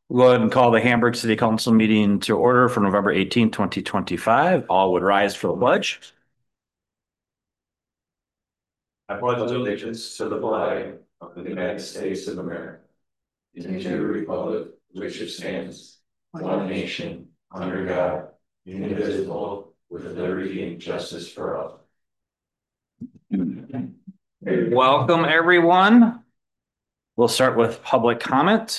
We'll go ahead and call the Hamburg City Council meeting to order for November 18th, 2025. All would rise for the pledge. I pledge allegiance to the flag of the United States of America and to the republic which stands, one nation, under God, indivisible, with liberty and justice for all. Welcome, everyone. We'll start with public comment.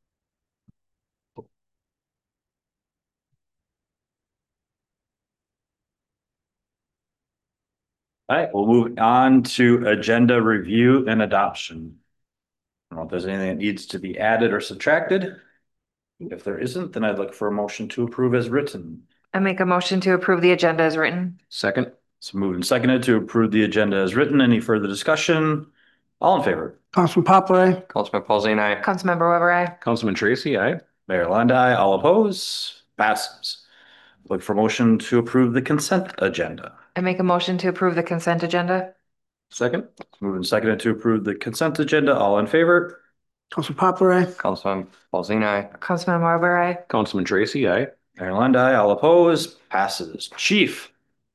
All right, we'll move on to agenda review and adoption. I don't know if there's anything that needs to be added or subtracted. If there isn't, then I'd look for a motion to approve as written. I make a motion to approve the agenda as written. Second. So moved and seconded to approve the agenda as written. Any further discussion? All in favor? Councilman Poplar, aye. Councilman Paulzine, aye. Councilmember Weber, aye. Councilman Tracy, aye. Mayor Lundy, all oppose. Passes. Look for motion to approve the consent agenda. I make a motion to approve the consent agenda. Second. Moved and seconded to approve the consent agenda. All in favor? Councilman Poplar, aye. Councilman Paulzine, aye. Councilman Weber, aye. Councilman Tracy, aye. Mayor Lundy, all oppose. Passes. Chief,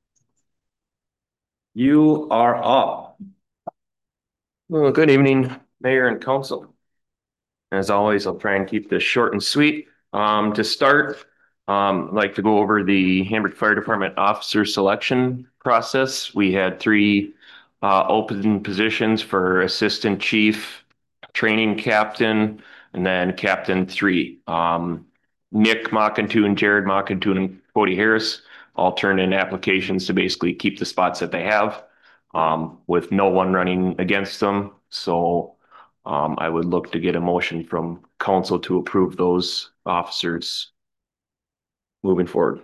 you are up. Well, good evening, Mayor and Council. As always, I'll try and keep this short and sweet. To start, I'd like to go over the Hamburg Fire Department officer selection process. We had three open positions for assistant chief, training captain, and then captain 3. Nick Mockentune, Jared Mockentune, and Cody Harris all turned in applications to basically keep the spots that they have, with no one running against them. So I would look to get a motion from council to approve those officers moving forward.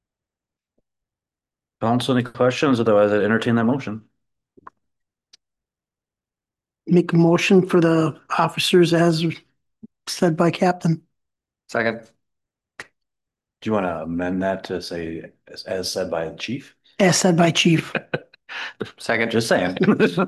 Council, any questions? Otherwise, I'd entertain that motion. Make a motion for the officers as said by Captain. Second. Do you want to amend that to say as said by the chief? As said by Chief. Second. Just saying.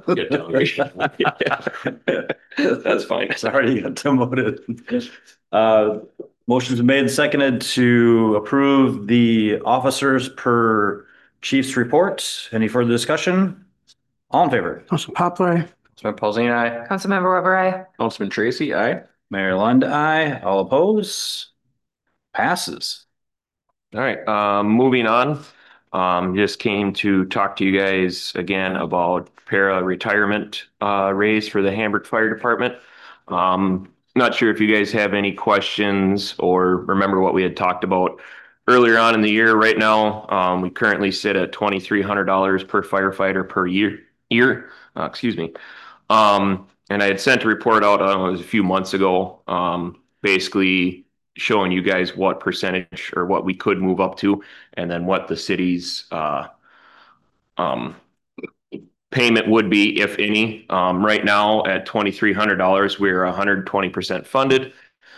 That's fine. Sorry, you got demoted. Motion's made and seconded to approve the officers per chief's report. Any further discussion? All in favor? Councilman Poplar, aye. Councilman Paulzine, aye. Councilmember Weber, aye. Councilman Tracy, aye. Mayor Lund, aye. All oppose? Passes. All right, moving on. Just came to talk to you guys again about para retirement raise for the Hamburg Fire Department. Not sure if you guys have any questions or remember what we had talked about earlier on in the year. Right now, we currently sit at $2,300 per firefighter per year. Excuse me. And I had sent a report out, it was a few months ago, basically showing you guys what percentage or what we could move up to, and then what the city's payment would be, if any. Right now at $2,300, we're 120% funded.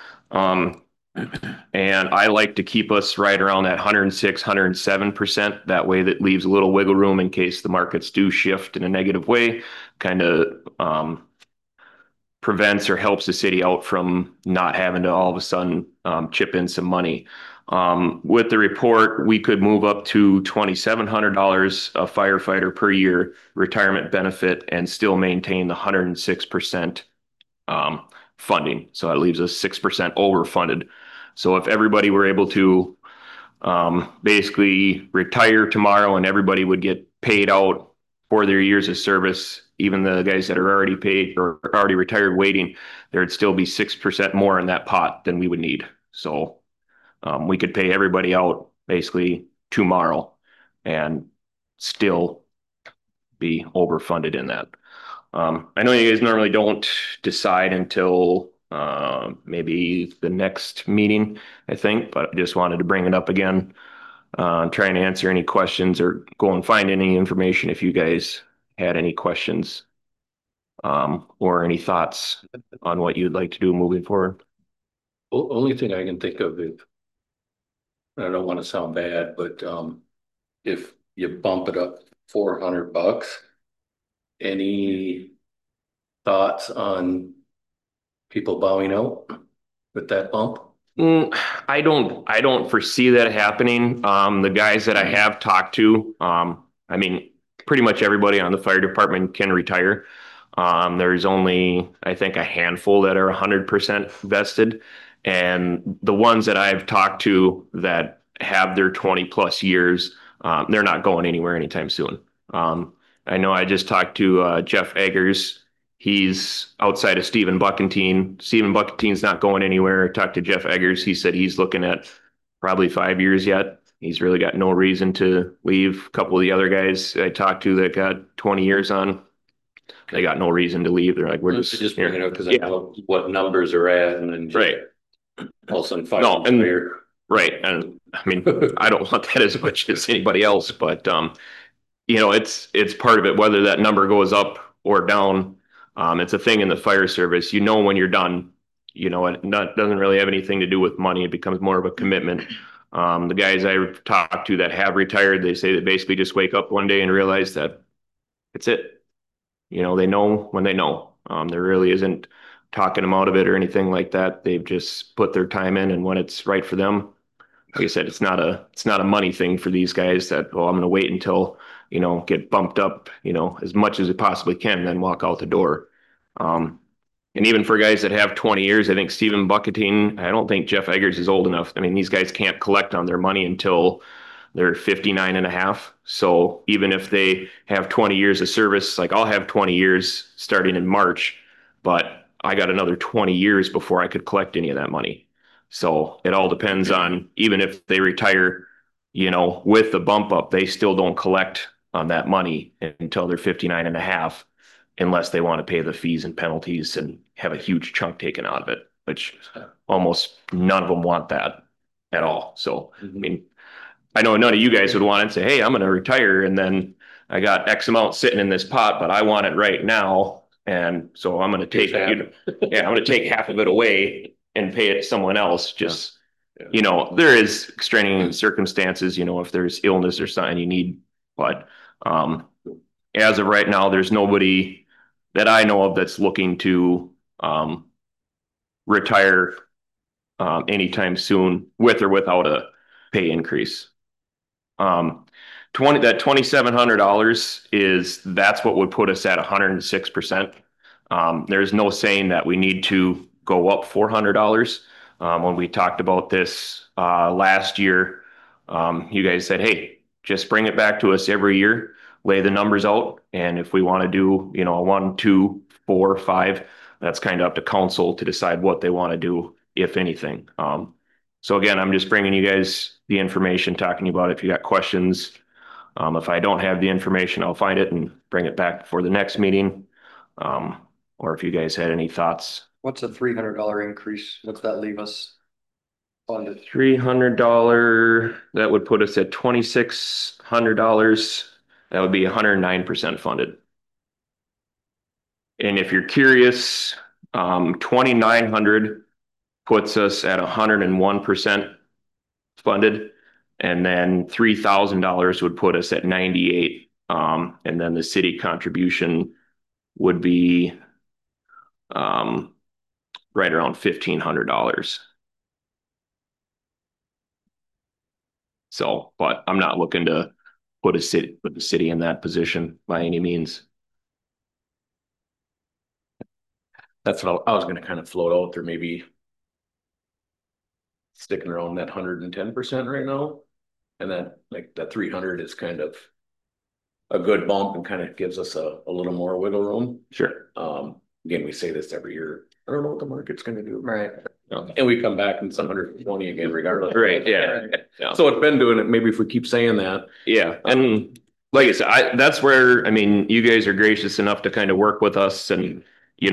And I like to keep us right around that 106, 107%. That way that leaves a little wiggle room in case the markets do shift in a negative way, kind of prevents or helps the city out from not having to all of a sudden chip in some money. With the report, we could move up to $2,700 a firefighter per year retirement benefit and still maintain the 106% funding. So that leaves us 6% overfunded. So if everybody were able to basically retire tomorrow and everybody would get paid out for their years of service, even the guys that are already paid or already retired waiting, there'd still be 6% more in that pot than we would need. So we could pay everybody out basically tomorrow and still be overfunded in that. I know you guys normally don't decide until maybe the next meeting, I think, but I just wanted to bring it up again, trying to answer any questions or go and find any information if you guys had any questions or any thoughts on what you'd like to do moving forward. Only thing I can think of, if I don't want to sound bad, but if you bump it up $400, any thoughts on people bowing out with that bump? I don't foresee that happening. The guys that I have talked to, I mean, pretty much everybody on the fire department can retire. There's only, I think, a handful that are 100% vested. And the ones that I've talked to that have their 20 plus years, they're not going anywhere anytime soon. I know I just talked to Jeff Eggers. He's outside of Stephen Buckentine. Stephen Buckentine's not going anywhere. I talked to Jeff Eggers. He said he's looking at probably 5 years yet. He's really got no reason to leave. A couple of the other guys I talked to that got 20 years on, they got no reason to leave. They're like, we're Just here. bring it up because I Yeah. know what numbers are at and then. Right. All of a sudden, No, and- here. Right. And I mean, I don't want that as much as anybody else, but it's part of it, whether that number goes up or down. It's a thing in the fire service. When you're done, it doesn't really have anything to do with money. It becomes more of a commitment. The guys I've talked to that have retired, they say they basically just wake up one day and realize that it's it. They know when they know. There really isn't talking them out of it or anything like that. They've just put their time in, and when it's right for them, like I said, it's not a money thing for these guys that, I'm going to wait until, get bumped up, as much as it possibly can, then walk out the door. And even for guys that have 20 years, I think Stephen Bucketine, I don't think Jeff Eggers is old enough. I mean, these guys can't collect on their money until they're 59 and a half. So even if they have 20 years of service, like I'll have 20 years starting in March, but I got another 20 years before I could collect any of that money. So it all depends on, even if they retire, with the bump up, they still don't collect on that money until they're 59 and a half, unless they want to pay the fees and penalties and have a huge chunk taken out of it, which almost none of them want that at all. So, I mean, I know none of you guys would want it and say, hey, I'm going to retire and then I got X amount sitting in this pot, but I want it right now. And so I'm going to take, I'm going to take half of it away and pay it to someone else. Just, there is extraneous circumstances, if there's illness or something you need, but, as of right now, there's nobody that I know of that's looking to, retire, anytime soon with or without a pay increase. $2,700 that's what would put us at 106%. There's no saying that we need to go up $400. When we talked about this last year, you guys said, hey, just bring it back to us every year, lay the numbers out. And if we want to do, a 1, 2, 4, 5, that's kind of up to council to decide what they want to do, if anything. So again, I'm just bringing you guys the information, talking about it. If you got questions, if I don't have the information, I'll find it and bring it back for the next meeting. Or if you guys had any thoughts. What's a $300 increase? What's that leave us funded? $300, that would put us at $2,600. That would be 109% funded. And if you're curious, 2,900 puts us at 101% funded. And then $3,000 would put us at 98. And then the city contribution would be right around $1,500. So, but I'm not looking to put the city in that position by any means. That's what I was going to kind of float out there, maybe sticking around that 110% right now. And then like that 300 is kind of a good bump and kind of gives us a little more wiggle room. Sure. Again, we say this every year. I don't know what the market's going to do. Right. And we come back and it's 120 again, regardless. Right. Yeah. Yeah. So it's been doing it. Maybe if we keep saying that. Yeah. And like I said, that's where, I mean, you guys are gracious enough to kind of work with us and,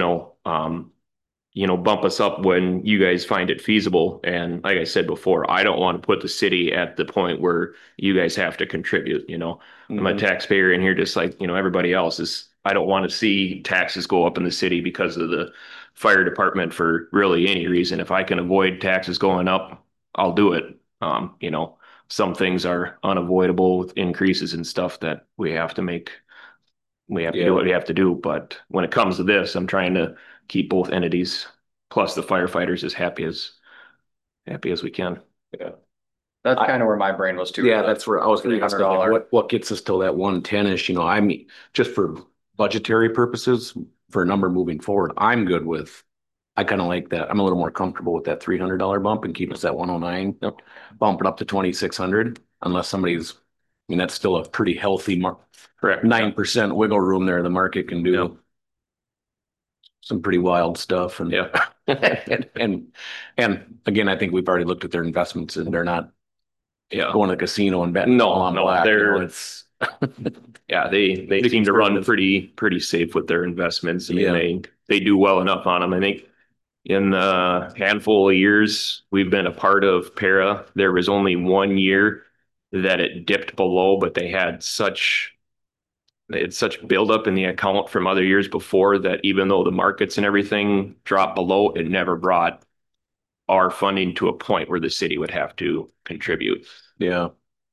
bump us up when you guys find it feasible. And like I said before, I don't want to put the city at the point where you guys have to contribute, I'm a taxpayer in here, just like, everybody else is. I don't want to see taxes go up in the city because of the fire department for really any reason. If I can avoid taxes going up, I'll do it. Some things are unavoidable with increases and stuff that we have to make. We have to do what we have to do. But when it comes to this, I'm trying to keep both entities plus the firefighters as happy as happy as we can. That's kind of where my brain was too. Yeah, that's where I was gonna ask, like, $300. what gets us till that 110-ish, I mean, just for budgetary purposes, for a number moving forward, I'm good with. I kind of like that. I'm a little more comfortable with that $300 bump and keep us at 109. Yep. Bump it up to 2,600 unless somebody's, I mean, that's still a pretty healthy Correct. 9% wiggle room there. The market can do Yep. some pretty wild stuff. And, Yeah. and again, I think we've already looked at their investments and they're not Yeah. going to the casino and betting all on black. It's yeah, they seem to run pretty safe with their investments. I mean, they do well enough on them. I think in the handful of years we've been a part of Para, there was only 1 year that it dipped below, but they had such buildup in the account from other years before that even though the markets and everything dropped below, it never brought our funding to a point where the city would have to contribute. Yeah.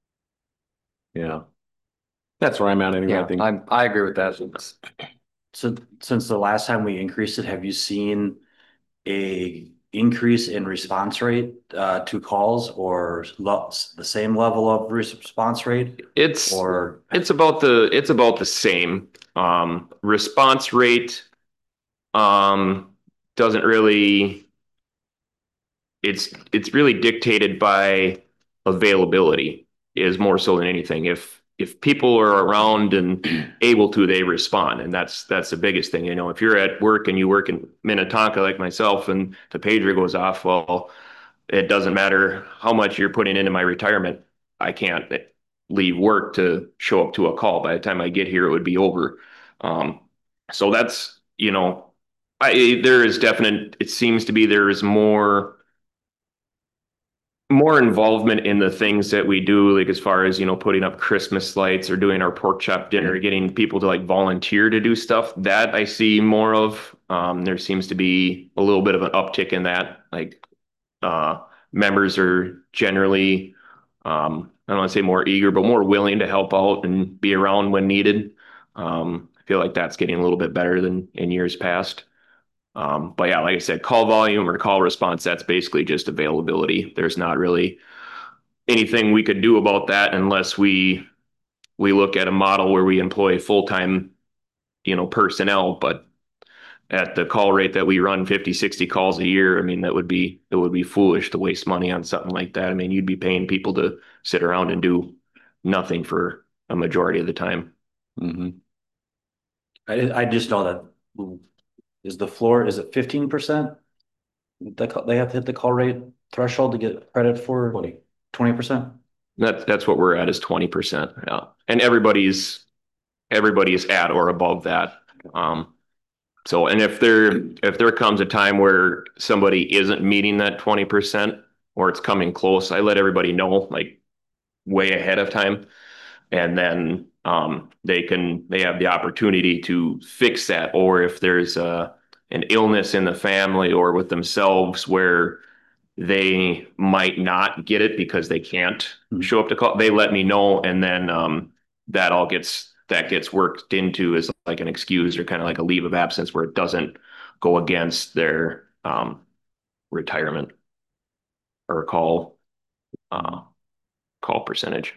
That's where I'm at anyway. I think. I agree with that. So since the last time we increased it, have you seen a increase in response rate to calls or the same level of response rate? It's Or about the same. Response rate doesn't really, it's really dictated by availability is more so than anything. If people are around and able to, they respond. And that's the biggest thing. If you're at work and you work in Minnetonka like myself and the pager goes off, well, it doesn't matter how much you're putting into my retirement. I can't leave work to show up to a call. By the time I get here, it would be over. So that's, there is definite, it seems to be there is more involvement in the things that we do, like as far as, putting up Christmas lights or doing our pork chop dinner, getting people to like volunteer to do stuff that I see more of. There seems to be a little bit of an uptick in that. Like members are generally, I don't want to say more eager, but more willing to help out and be around when needed. I feel like that's getting a little bit better than in years past. But yeah, like I said, call volume or call response, that's basically just availability. There's not really anything we could do about that unless we look at a model where we employ full-time, personnel. But at the call rate that we run 50, 60 calls a year, I mean, it would be foolish to waste money on something like that. I mean, you'd be paying people to sit around and do nothing for a majority of the time. Mm-hmm. I just know that is the floor, is it 15%? They have to hit the call rate threshold to get credit for 20%? That's what we're at is 20%. Yeah. And everybody's at or above that. So, and if there comes a time where somebody isn't meeting that 20% or it's coming close, I let everybody know like way ahead of time. And then they have the opportunity to fix that. Or if there's an illness in the family or with themselves where they might not get it because they can't show up to call, they let me know. And then that gets worked into as like an excuse or kind of like a leave of absence where it doesn't go against their retirement or call percentage.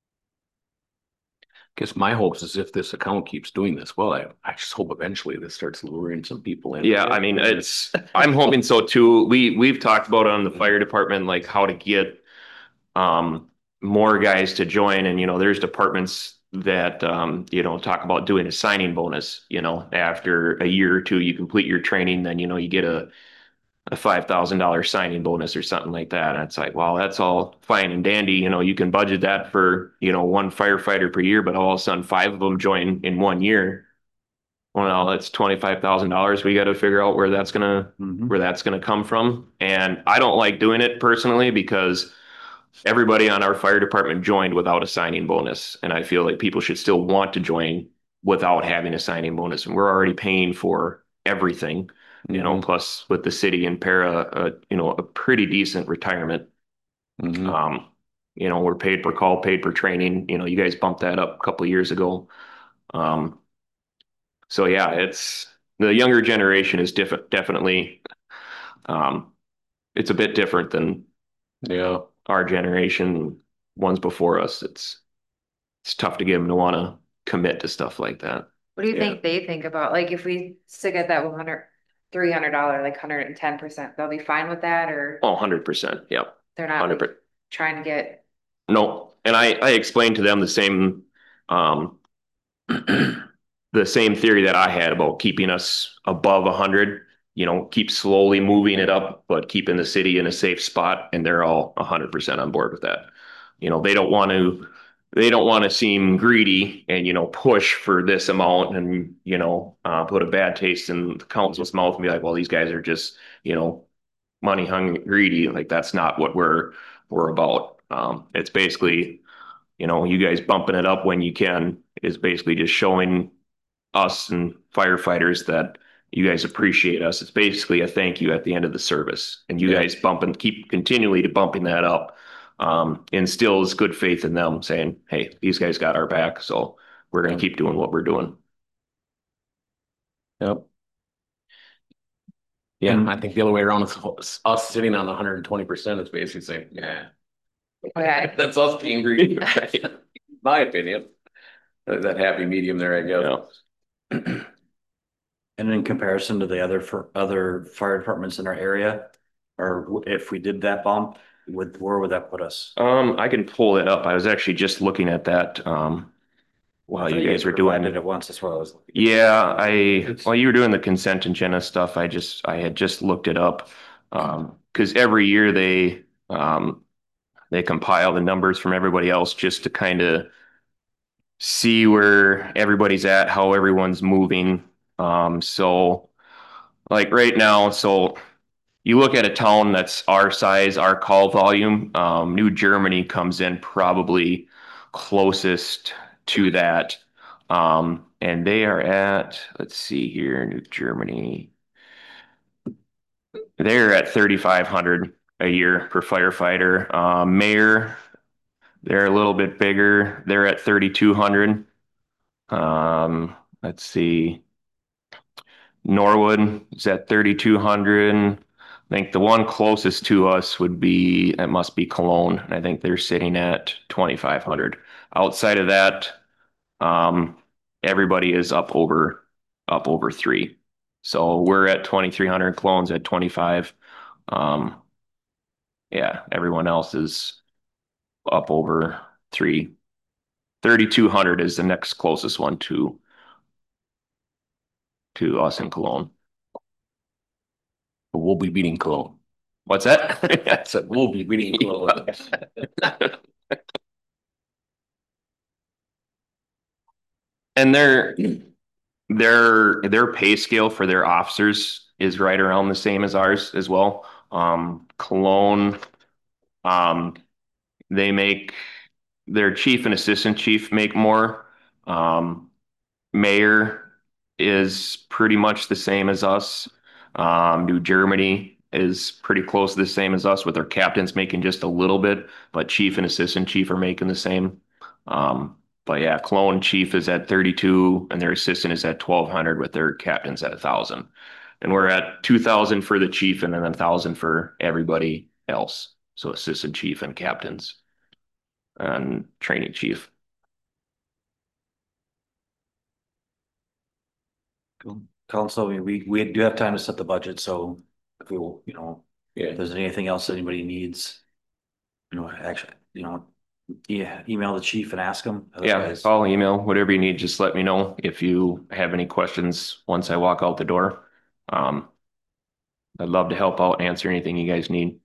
Guess my hopes is if this account keeps doing this well, I just hope eventually this starts luring some people in. Yeah, I mean, I'm hoping so too. We've talked about it on the fire department, like how to get more guys to join. And, there's departments that, talk about doing a signing bonus, after a year or two, you complete your training, then, you get a $5,000 signing bonus or something like that. And it's like, well, that's all fine and dandy. You can budget that for, one firefighter per year, but all of a sudden 5 of them join in 1 year. Well, that's $25,000. We got to figure out where that's gonna come from. And I don't like doing it personally because everybody on our fire department joined without a signing bonus. And I feel like people should still want to join without having a signing bonus. And we're already paying for everything. Plus with the city and Para, a pretty decent retirement. Mm-hmm. We're paid per call, paid per training. You guys bumped that up a couple of years ago. So yeah, it's the younger generation is definitely, it's a bit different than Yeah. our generation, ones before us, it's tough to get them to want to commit to stuff like that. What do you Yeah. think they think about, like, if we stick at that $300, like 110%, they'll be fine with that, or Oh, 100%. Yep. they're not 100%. like trying to get? No, and I explained to them the same, the same theory that I had about keeping us above 100, keep slowly moving it up, but keeping the city in a safe spot. And they're all 100% on board with that. They don't want to seem greedy and, push for this amount and, put a bad taste in the council's mouth and be like, well, these guys are just, money hungry, greedy. Like, that's not what we're about. It's basically, you guys bumping it up when you can is basically just showing us and firefighters that you guys appreciate us. It's basically a thank you at the end of the service, and you guys keep continually to bumping that up. Instills good faith in them, saying, hey, these guys got our back, so we're going to keep doing what we're doing. Yep. Yeah, I think the other way around is us sitting on 120% is basically saying, yeah. Okay. That's us being greedy. My opinion. That happy medium there, I guess. And in comparison to the other fire departments in our area, or if we did that bump, where would that put us? I can pull it up. I was actually just looking at that while you guys were doing it at once. That's what I was. Yeah, while you were doing the consent agenda stuff, I had just looked it up. Because every year they compile the numbers from everybody else just to kind of see where everybody's at, how everyone's moving. So like right now, so you look at a town that's our size, our call volume, New Germany comes in probably closest to that. And they are at, let's see here, New Germany. They're at 3,500 a year per firefighter. Mayor, they're a little bit bigger. They're at 3,200. Let's see. Norwood is at 3,200. I think the one closest to us it must be Cologne. I think they're sitting at 2,500. Outside of that, everybody is up over 3. So we're at 2,300, Cologne's at 25. Yeah, everyone else is up over 3. 3,200 is the next closest one to us in Cologne. But we'll be beating Cologne. What's that? I said we'll be beating Cologne. And their pay scale for their officers is right around the same as ours as well. Cologne, they make their chief and assistant chief make more. Mayor is pretty much the same as us. New Germany is pretty close to the same as us, with their captains making just a little bit, but chief and assistant chief are making the same. But yeah, Cologne chief is at 32 and their assistant is at 1,200 with their captains at 1,000. And we're at 2,000 for the chief and then 1,000 for everybody else. So assistant chief and captains and training chief. Council, we do have time to set the budget, so if we will, Yeah. if there's anything else anybody needs, actually, yeah, email the chief and ask him. Yeah, Otherwise- call, email, whatever you need, just let me know if you have any questions once I walk out the door. I'd love to help out, answer anything you guys need.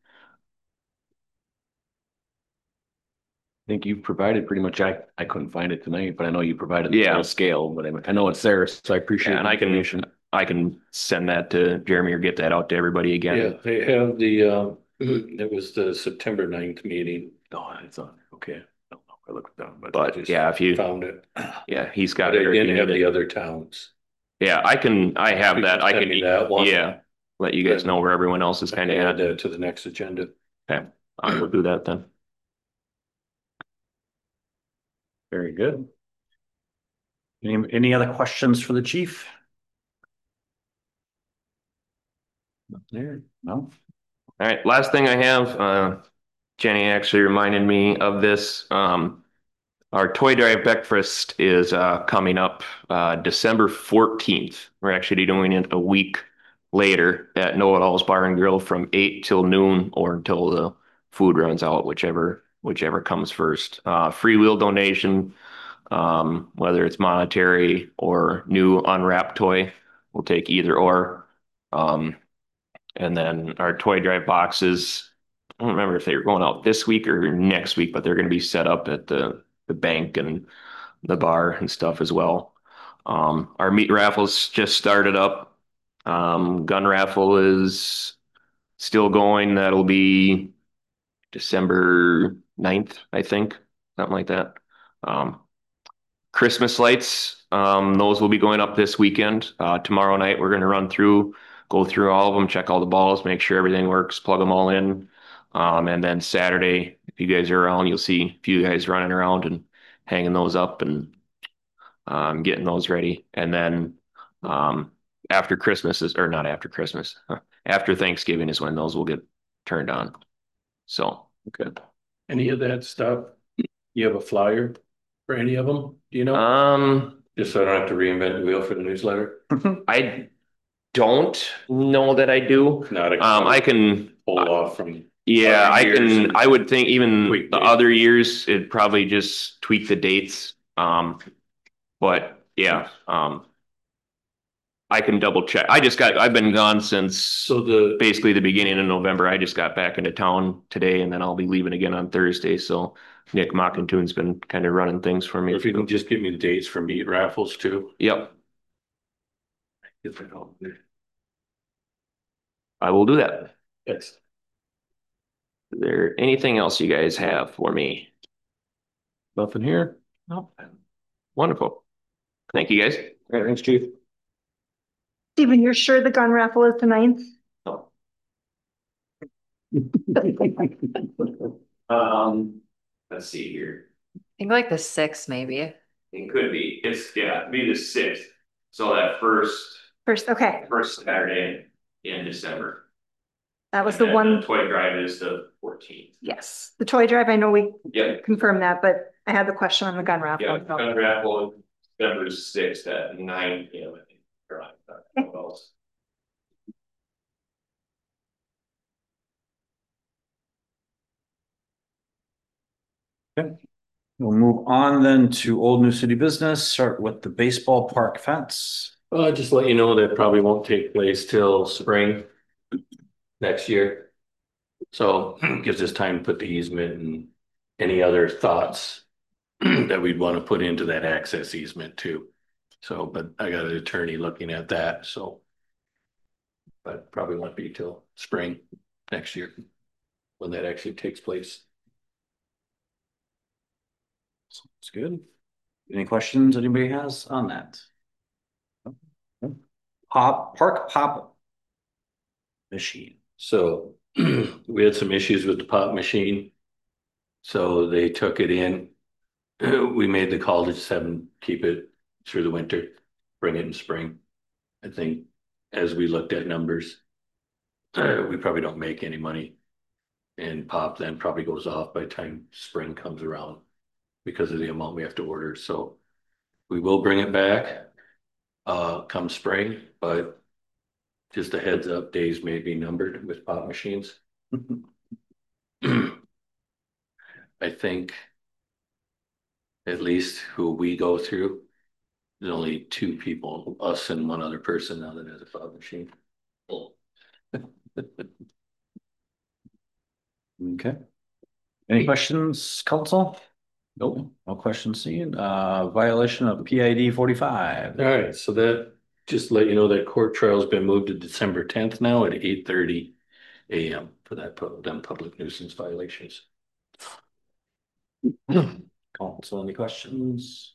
I think you've provided pretty much, I couldn't find it tonight, but I know you provided the Yeah. full scale, but I know it's there, so I appreciate Yeah, and the I can- information. I can send that to Jeremy or get that out to everybody Yeah, again. they have the, it was the September 9th meeting. Oh, it's on, okay. I don't know if I looked down, but. But yeah, if you, Found it. yeah, he's got But it. it or if you didn't have need the it. other towns. Yeah, I have You that. can I send can, me that one. yeah, let you guys know where everyone else is kind of Add at. that to the next agenda. Okay, I will do that then. Very good. Any other questions for the chief? There, no? All right, last thing I have, Jenny actually reminded me of this. Our toy drive breakfast is coming up December 14th. We're actually doing it a week later at Know It All's Bar and Grill from 8 till noon or until the food runs out, whichever comes first. Free will donation, whether it's monetary or new unwrapped toy, we'll take either or. And then our toy drive boxes, I don't remember if they were going out this week or next week, but they're going to be set up at the bank and the bar and stuff as well. Our meat raffles just started up. Gun raffle is still going. That'll be December 9th, I think, something like that. Christmas lights, those will be going up this weekend. Tomorrow night, we're going to go through all of them, check all the balls, make sure everything works, plug them all in. And then Saturday, if you guys are around, you'll see a few guys running around and hanging those up and getting those ready. And then after Christmas is, or not after Christmas, after Thanksgiving is when those will get turned on. So, Okay. Any of that stuff? You have a flyer for any of them? Do you know? Just so I don't have to reinvent the wheel for the newsletter. I don't know that I do. Not a I can hold off from. Yeah, I years can. and I would think even tweak the dates. other years, it'd probably just tweak the dates. But yeah, I can double check. I've been gone since So basically the beginning of November. I just got back into town today, and then I'll be leaving again on Thursday. So Nick Mockintoon's been kind of running things for me. if you can just give me the dates for meat raffles too. Yep, Get that out there. I will do that. Yes. Is there anything else you guys have for me? Nothing here? No. Wonderful. Thank you, guys. All right, thanks, chief. Steven, you're sure the gun raffle is the 9th? Let's see here. I think like the 6th maybe. It could be. It'd be the 6th. So that First, okay, first Saturday in December. that was And the then one, the toy drive is the 14th. yes, the toy drive, I know we Yeah. confirmed that, but I had the question on the gun raffle. Yeah, so. gun raffle, December 6th at 9 p.m. I think. What else? We'll move on then to old new city business, start with the baseball park fence. Just let you know that probably won't take place till spring next year. So gives us time to put the easement and any other thoughts that we'd want to put into that access easement too. So, but I got an attorney looking at that, so. But probably won't be till spring next year when that actually takes place. Sounds good. Any questions anybody has on that? Park pop machine. So we had some issues with the pop machine. So they took it in. We made the call to just have them keep it through the winter, bring it in spring. I think as we looked at numbers, we probably don't make any money. And pop then probably goes off by the time spring comes around because of the amount we have to order. So we will bring it back come spring, but just a heads up, days may be numbered with pop machines. I think at least who we go through, there's only 2 people, us and one other person now that has a pop machine. Okay. Any questions, council? Nope. No questions seen. Violation of PID 45. All right, so that just let you know that court trial's been moved to December 10th now at 8:30 a.m. for that them public nuisance violations. Council, any questions?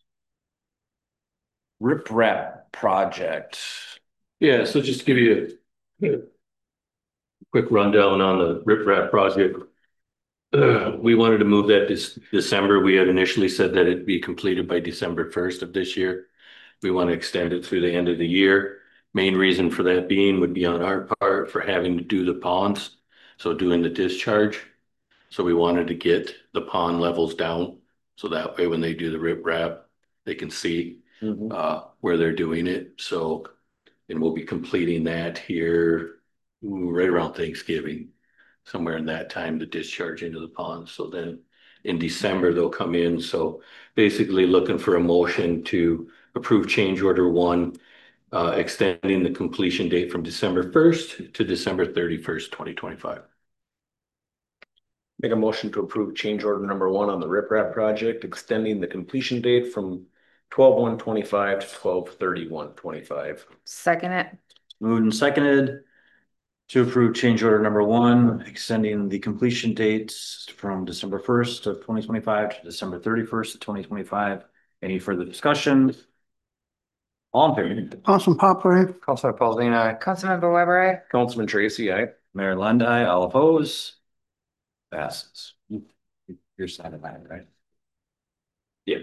Rip Rap project. Yeah, so just to give you a quick rundown on the Rip Rap project. We wanted to move that this December. We had initially said that it'd be completed by December 1st of this year. We want to extend it through the end of the year. Main reason for that being would be on our part for having to do the ponds. So doing the discharge. So we wanted to get the pond levels down. So that way when they do the riprap, they can see where they're doing it. So, and we'll be completing that here right around Thanksgiving, somewhere in that time to discharge into the pond. So then in December, they'll come in. So basically looking for a motion to approve change order 1, extending the completion date from December 1st to December 31st, 2025. Make a motion to approve change order number 1 on the riprap project, extending the completion date from 12/1/25 to 12/31/25. Second it. Moved and seconded to approve change order number 1, extending the completion dates from December 1st of 2025 to December 31st of 2025. Any further discussion? All in favor? Councilman Poplar, Councilman Paulson, I. Councilmember Weber, I. Councilman Tracy, aye. Mayor Lundy, all oppose. Passes. You're signing that, right? Yeah.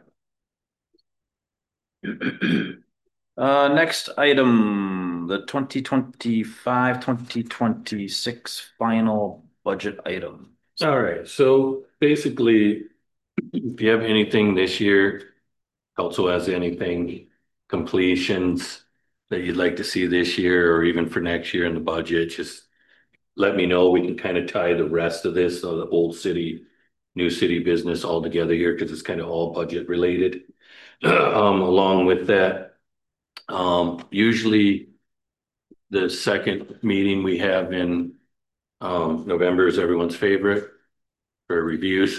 Next item, the 2025-2026 final budget item. All right, so basically, if you have anything this year, council has anything, completions that you'd like to see this year or even for next year in the budget, just let me know. We can kind of tie the rest of this, so the old city, new city business all together here, because it's kind of all budget related. Along with that, usually the second meeting we have in November is everyone's favorite for reviews.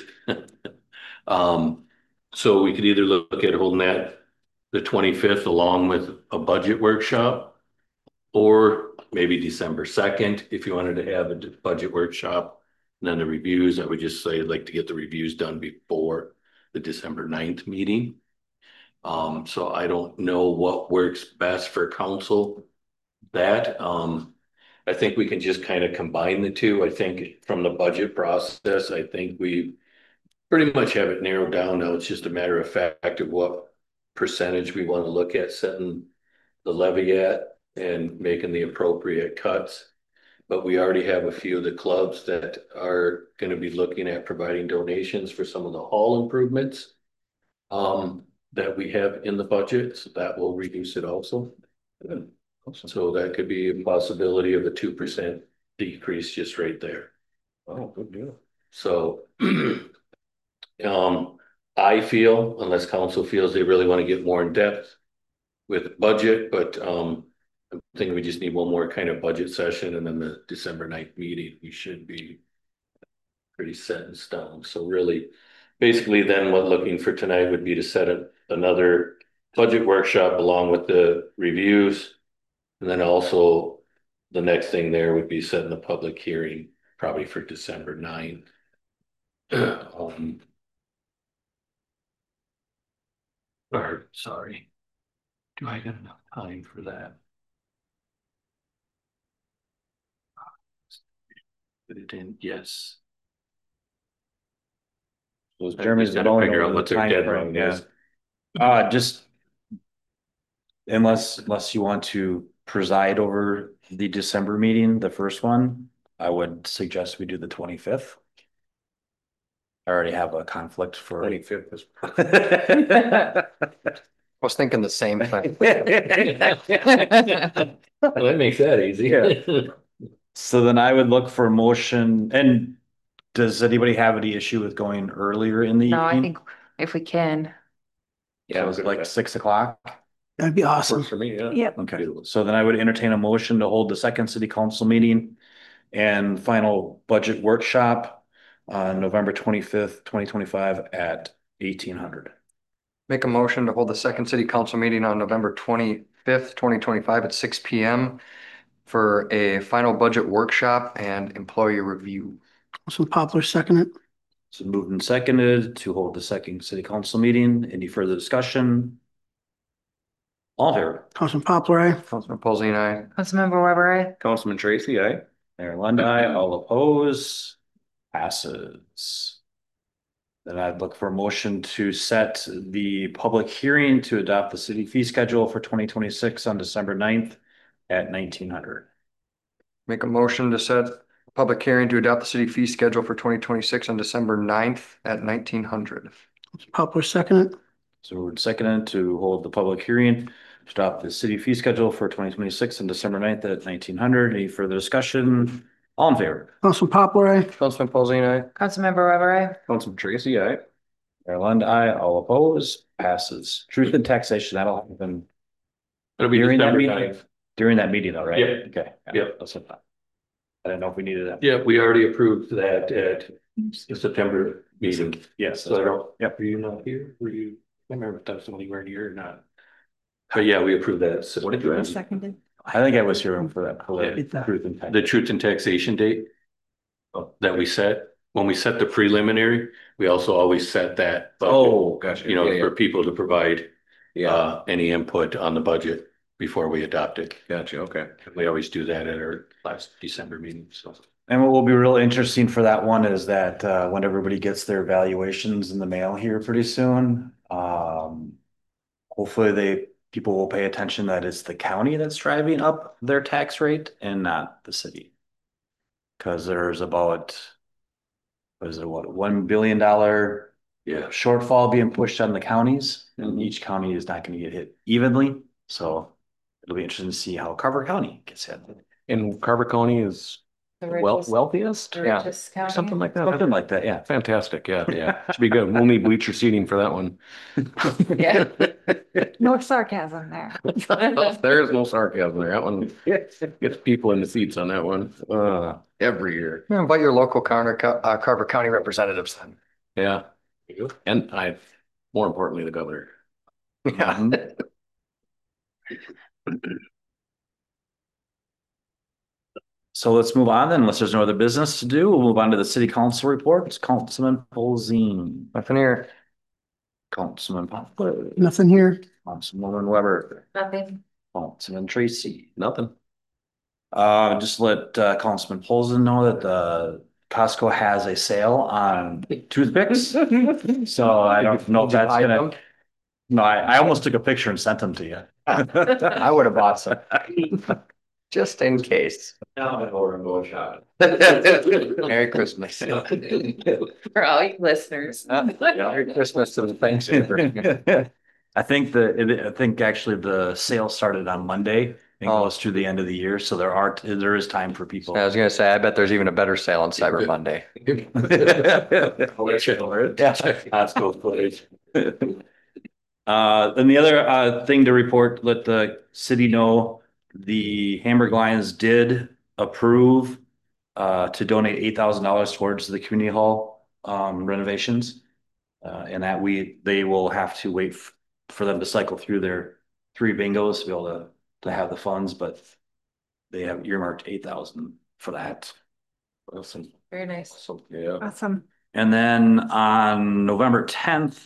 So we could either look at holding that the 25th along with a budget workshop, or maybe December 2nd if you wanted to have a budget workshop and then the reviews. I would just say I'd like to get the reviews done before the December 9th meeting. So I don't know what works best for council. That I think we can just kind of combine the two. I think from the budget process, I think we pretty much have it narrowed down now. It's just a matter of fact of what percentage we want to look at setting the levy at and making the appropriate cuts. But we already have a few of the clubs that are going to be looking at providing donations for some of the hall improvements that we have in the budget. So that will reduce it also. So that could be a possibility of a 2% decrease just right there. Oh, good deal. So I feel, unless council feels they really want to get more in depth with budget, but I think we just need one more kind of budget session, and then the December 9th meeting, we should be pretty set in stone. So really, basically then what looking for tonight would be to set up another budget workshop along with the reviews. And then also the next thing there would be setting the public hearing probably for December 9th. Or sorry, do I got enough time for that? Put it in, yes. So Jeremy's got to figure out what their deadline is. Just unless you want to preside over the December meeting, the first one, I would suggest we do the 25th. I already have a conflict for 25th is. I was thinking the same thing. Well, that makes that easy. Yeah. So then I would look for a motion. And does anybody have any issue with going earlier in the No, I evening? think if we can. Yeah, it was like 6 o'clock. that'd be awesome. Works for me, yeah. Yep. Okay, so then I would entertain a motion to hold the second city council meeting and final budget workshop on November 25th, 2025 at 1800. Make a motion to hold the second city council meeting on November 25th, 2025 at 6 p.m. for a final budget workshop and employee review. Councilman Poplar, second it. So moved and seconded to hold the second city council meeting. Any further discussion? All in favor? Councilman Poplar, aye. Councilman Paulson, I. Councilmember Weber, I. Councilman Tracy, aye. Mayor Lundy, all oppose, passes. Then I'd look for a motion to set the public hearing to adopt the city fee schedule for 2026 on December 9th at 1900. Make a motion to set public hearing to adopt the city fee schedule for 2026 on December 9th at 1900. Poplar seconded. So we're seconded to hold the public hearing, to adopt the city fee schedule for 2026 on December 9th at 1900. Any further discussion? All in favor? Councilman Poplar, aye. Councilman Paulson, aye. Councilmember Weber, I. Councilman Tracy, aye. Mayor Lund, aye. All opposed, passes. Truth in taxation, that'll happen It'll be during that December meeting, 9th. during that meeting though, right? Yep. Okay. Yep. That's what I didn't know if we needed that. Yeah, we already approved that at the September meeting. Yes. So I don't, Yep. were you not here? Were you, I can't remember if that was when you were here or not. But yeah, we approved that. So What did you ask? Seconded. I think I was here for that. For Yeah. the truth in The taxation. truth and taxation date that we set, when we set the preliminary, we also always set that. budget, Oh, gotcha. You know, Yeah, for people to provide yeah. any input on the budget before we adopt it. Gotcha, okay. We always do that at our last December meeting, so. And what will be real interesting for that one is that when everybody gets their valuations in the mail here pretty soon, hopefully people will pay attention that it's the county that's driving up their tax rate and not the city. Cause there's about, $1 billion Yeah. shortfall being pushed on the counties, and each county is not gonna get hit evenly. So it'll be interesting to see how Carver County gets hit. And Carver County is The wealthiest? the Yeah. richest county. Something like that. Something like that, yeah. Fantastic, yeah, yeah. Should be good. We'll need bleacher seating for that one. Yeah. No sarcasm there. There is no sarcasm there. That one gets people in the seats on that one, every year. Yeah, invite your local Carver County representatives then. Yeah. And more importantly, the governor. Yeah. So let's move on then, unless there's no other business to do, we'll move on to the city council reports. Councilman Polzine, Nothing here. Councilman Poplar, Nothing here. Councilwoman Weber, Nothing. Councilman Tracy. Nothing. Just let Councilman Polzin know that Costco has a sale on toothpicks. So I don't know if that's gonna, no, I almost took a picture and sent them to you. I would have bought some. Just in case. Now I'm over and go shopping. Merry Christmas. For all you listeners. Merry Christmas to the Thanksgiving. I think actually the sale started on Monday and Oh. goes through the end of the year, so there is time for people. I was gonna say, I bet there's even a better sale on Cyber Monday. Let's go footage. Then the other thing to report, let the city know, the Hamburg Lions did approve to donate $8,000 towards the community hall renovations. And that they will have to wait for them to cycle through their 3 bingos to be able to have the funds, but they have earmarked 8,000 for that. Awesome. Very nice. So, yeah. Awesome. And then on November 10th,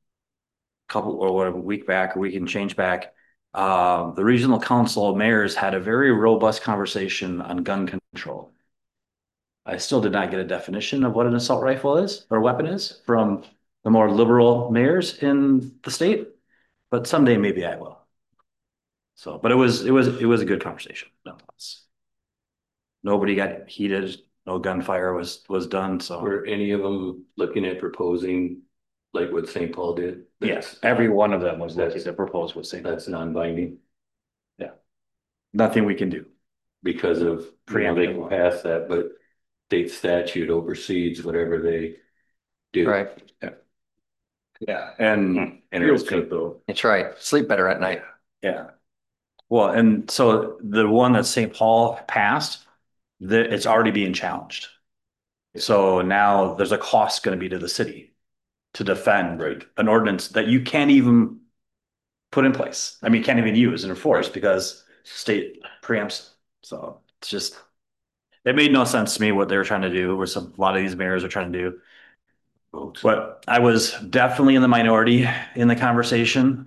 a week back, or we can change back, the regional council of mayors had a very robust conversation on gun control. I still did not get a definition of what an assault rifle is or weapon is from the more liberal mayors in the state, but someday maybe I will. So, but it was a good conversation nonetheless. Nobody got heated, no gunfire was done, so. Were any of them looking at proposing like what St. Paul did? Yes, every one of them was looking to propose with saying That's non-binding nothing we can do. because of, they can pass that, but state statute oversees whatever they do. Right. Yeah, and And it was good though. That's right. Sleep better at night. yeah. Well, and so the one that St. Paul passed, it's already being challenged. So now there's a cost going to be to the city to defend an ordinance that you can't even put in place. I mean, you can't even use and enforce because state preempts. So it's just, it made no sense to me what they were trying to do, or a lot of these mayors are trying to do. But I was definitely in the minority in the conversation.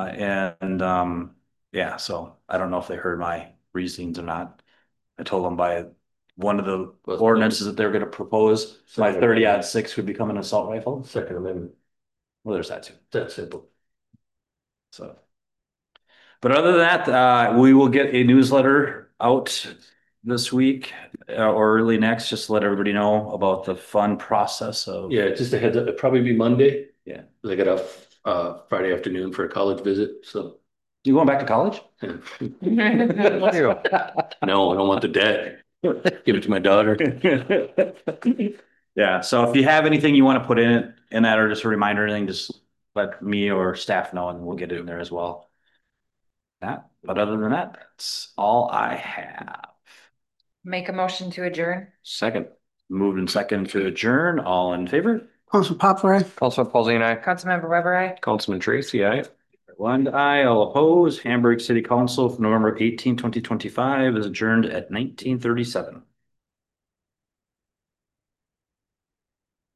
Yeah, so I don't know if they heard my reasonings or not. I told them by one of the ordinances that they're going to propose, my 30-06 would become an assault rifle. Second Amendment, Well, there's that too. that's simple. So, but other than that, we will get a newsletter out this week or early next, just to let everybody know about the fun process of. Yeah, just a heads up, it'd probably be Monday. Yeah. 'Cause I got a Friday afternoon for a college visit, so. You going back to college? Yeah. No, I don't want the debt. Give it to my daughter. Yeah, so if you have anything you want to put in that or just a reminder, or anything, just let me or staff know and we'll get it in there as well. But other than that, that's all I have. Make a motion to adjourn. Second. Moved and second to adjourn, all in favor? Councilman Poplar, aye. Councilman Paulson, aye. Councilmember Weber, aye. Councilman Tracy, aye. One aye, all opposed. Hamburg City Council for November 18, 2025 is adjourned at 19:37.